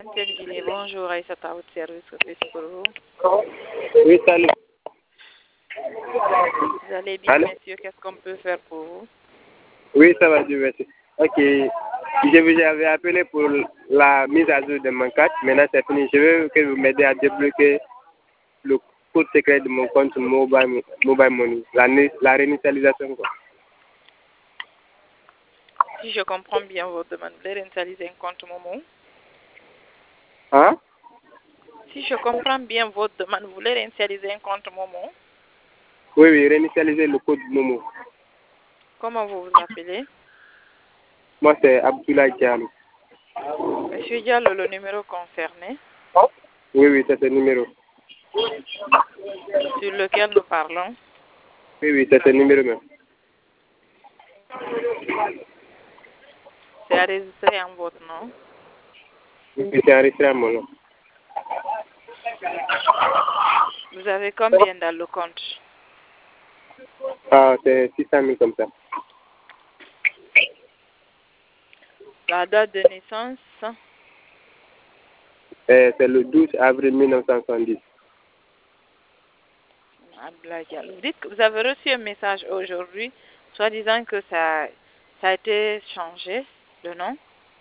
Guinée, bonjour, Aïssata, à votre service, que puis-je pour vous? Oui, salut. Vous allez bien, Allô? messieurs, qu'est-ce qu'on peut faire pour vous? Oui, ça va, Dieu merci. Ok. Je vous avais appelé pour la mise à jour de mon carte. Maintenant, c'est fini. Je veux que vous m'aidiez à débloquer le code secret de mon compte mobile money. La réinitialisation, quoi. Si je comprends bien votre demande, vous voulez réinitialiser un compte Momo? Hein? Si je comprends bien votre demande, vous voulez réinitialiser un compte Momo? Oui, oui, réinitialiser le code Momo. Comment vous vous appelez? Moi, c'est Abdoulaye Diallo. Monsieur Diallo, le numéro concerné Oui, oui, c'est ce numéro. sur lequel nous parlons, Oui, oui, c'est ce numéro même. c'est enregistré en votre nom. Oui, c'est enregistré à mon nom. Vous avez combien dans le compte? Ah, c'est 600 000 comme ça. La date de naissance, C'est le 12 avril 1970. Abdoulaye Diallo. Vous dites que vous avez reçu un message aujourd'hui, soit disant que ça a été changé, le nom.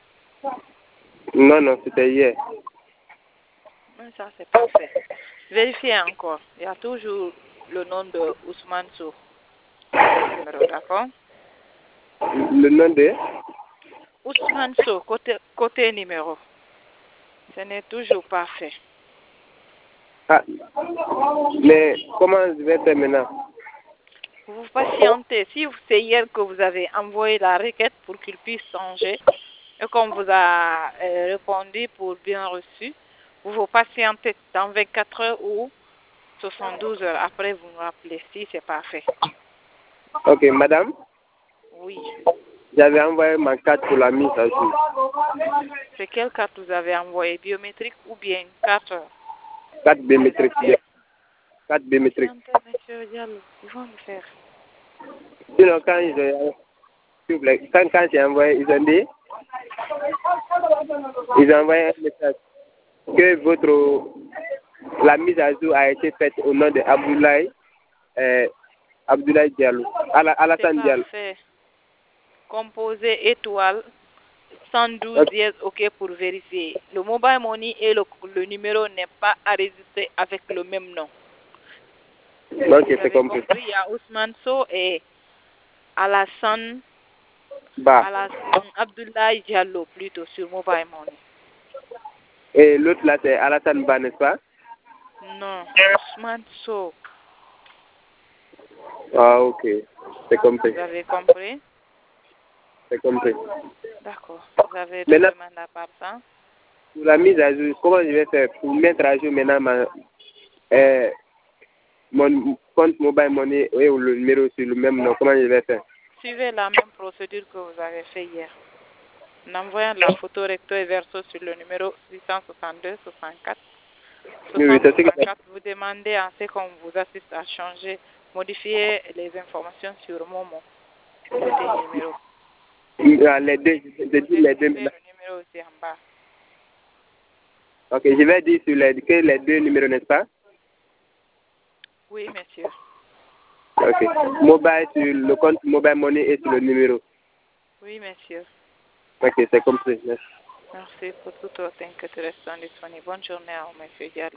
Non, non, c'était hier. Mais ça, c'est parfait. Vérifiez encore. Il y a toujours le nom de Ousmane Sow dans le numéro, d'accord? Le nom de... Ousmane Sow, côté numéro. Ce n'est toujours pas fait. Ah, mais comment je vais faire maintenant? Vous patientez. Si c'est hier que vous avez envoyé la requête pour qu'il puisse changer, et qu'on vous a répondu pour bien reçu, vous patientez dans 24 heures ou 72 heures. Après, vous nous rappelez si c'est pas fait. Ok, madame, Oui. j'avais envoyé ma carte pour la mise à jour. C'est quelle carte vous avez envoyé? Biométrique ou bien carte? Carte biométrique. Carte biométrique. Patientez, monsieur Diallo. Ils vont le faire. Sinon, quand j'ai envoyé, ils ont envoyé un message que la mise à jour a été faite au nom de Abdoulaye Diallo, Alassane C'est Diallo. parfait. Composé étoile 112 dièse OK pour vérifier. Le mobile money et le numéro n'est pas enregistré avec le même nom. Ok, Vous c'est avez compris. compris, il y a Ousmane Sow et Alassane Abdoulaye Diallo plutôt sur mobile money. Et l'autre là, c'est Alassane Ba, n'est-ce pas? Non, Ousmane Sow. Ah, ok, c'est compris. Vous avez compris? C'est compris. D'accord. Vous avez deux Maintenant, demandes à part ça? pour la mise à jour, comment je vais faire pour mettre à jour maintenant mon compte mobile money et le numéro sur le même nom? Comment je vais faire? Suivez la même procédure que vous avez fait hier. En envoyant la photo recto et verso sur le numéro 862 64 Oui, c'est ce que 664, vous demandez à ce qu'on vous assiste à changer, modifier les informations sur Momo, côté numéro. les deux, je Vous dis les deux écrivez maintenant. le numéro aussi en bas. Ok, je vais dire sur que les deux numéros, n'est-ce pas? Oui, monsieur. Ok. Mobile sur le compte mobile money et sur le numéro. Oui, monsieur. Ok, c'est compris. Merci. Merci pour toute votre inquiétude restante disponible. Bonne journée à vous, monsieur Diallo.